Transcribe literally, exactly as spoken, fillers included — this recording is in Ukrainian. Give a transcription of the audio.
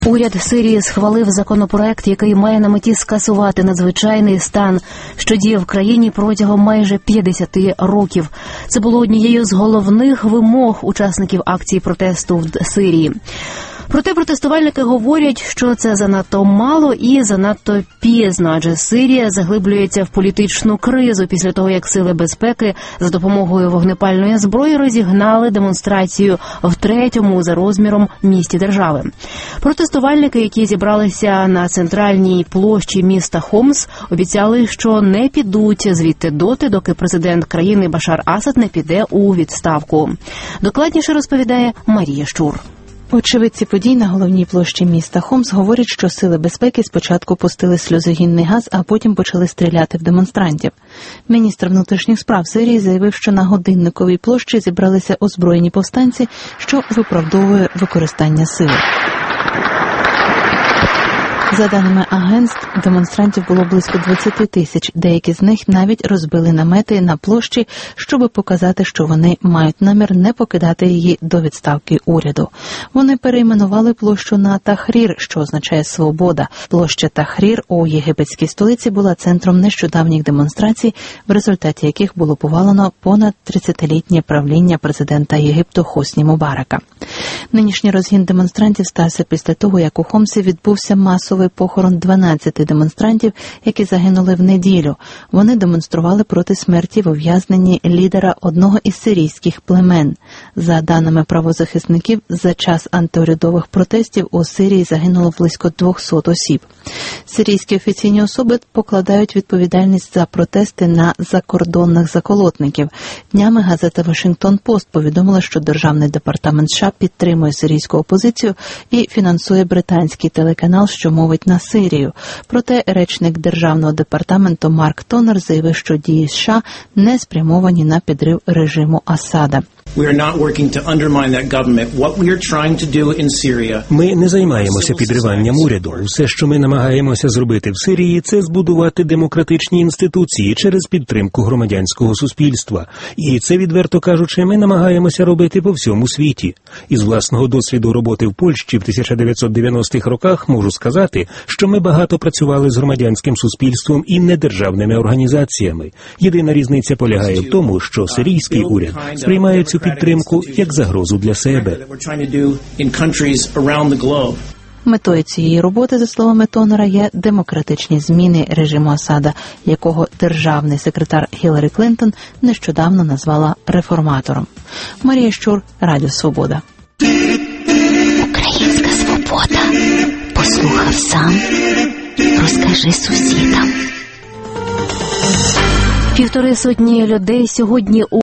Уряд Сирії схвалив законопроект, який має на меті скасувати надзвичайний стан, що діє в країні протягом майже п'ятдесят років. Це було однією з головних вимог учасників акції протесту в Сирії. Проте протестувальники говорять, що це занадто мало і занадто пізно, адже Сирія заглиблюється в політичну кризу після того, як сили безпеки за допомогою вогнепальної зброї розігнали демонстрацію в третьому за розміром місті держави. Протестувальники, які зібралися на центральній площі міста Хомс, обіцяли, що не підуть звідти доти, доки президент країни Башар Асад не піде у відставку. Докладніше розповідає Марія Щур. Очевидці подій на головній площі міста Хомс говорять, що сили безпеки спочатку пустили сльозогінний газ, а потім почали стріляти в демонстрантів. Міністр внутрішніх справ Сирії заявив, що на Годинниковій площі зібралися озброєні повстанці, що виправдовує використання сили. За даними агентств, демонстрантів було близько двадцять тисяч, деякі з них навіть розбили намети на площі, щоб показати, що вони мають намір не покидати її до відставки уряду. Вони перейменували площу на Тахрір, що означає «свобода». Площа Тахрір у єгипетській столиці була центром нещодавніх демонстрацій, в результаті яких було повалено понад тридцятилітнє правління президента Єгипту Хосні Мубарака. Нинішній розгін демонстрантів стався після того, як у Хомсі відбувся масовий похорон дванадцяти демонстрантів, які загинули в неділю. Вони демонстрували проти смерті в ув'язненні лідера одного із сирійських племен. За даними правозахисників, за час антиурядових протестів у Сирії загинуло близько двісті осіб. Сирійські офіційні особи покладають відповідальність за протести на закордонних заколотників. Днями газета «Вашингтон-Пост» повідомила, що Державний департамент США підтримує сирійську опозицію і фінансує британський телеканал, що мовить на Сирію. Проте речник Державного департаменту Марк Тонер заявив, що дії США не спрямовані на підрив режиму Асада. Ми не займаємося підриванням уряду. Все, що ми намагаємося зробити в Сирії, це збудувати демократичні інституції через підтримку громадянського суспільства. І це, відверто кажучи, ми намагаємося робити по всьому світі. Із власного досвіду роботи в Польщі в тисяча дев'ятсот дев'яностих роках можу сказати, що ми багато працювали з громадянським суспільством і недержавними організаціями. Єдина різниця полягає в тому, що сирійський уряд сприймає цю підтримку як загрозу для себе. Метою цієї роботи, за словами Тонера, є демократичні зміни режиму Асада, якого державний секретар Гіларі Клінтон нещодавно назвала реформатором. Марія Щур, Радіо Свобода. Українська свобода. Послухав сам, розкажи сусідам. Півтори сотні людей сьогодні у